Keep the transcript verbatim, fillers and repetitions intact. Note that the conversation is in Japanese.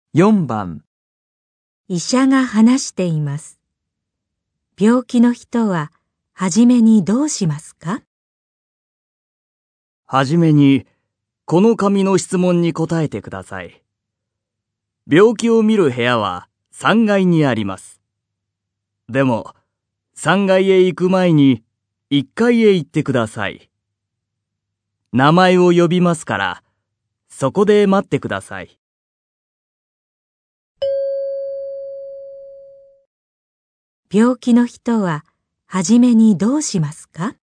よんばん、 医者が話しています。病気の人ははじめにどうしますか？ はじめに、この紙の質問に答えてください。病気を見る部屋はさんがいにあります。でも、さんがいへ行く前にいっかいへ行ってください。名前を呼びますから、そこで待ってください。 病気の人ははじめにどうしますか？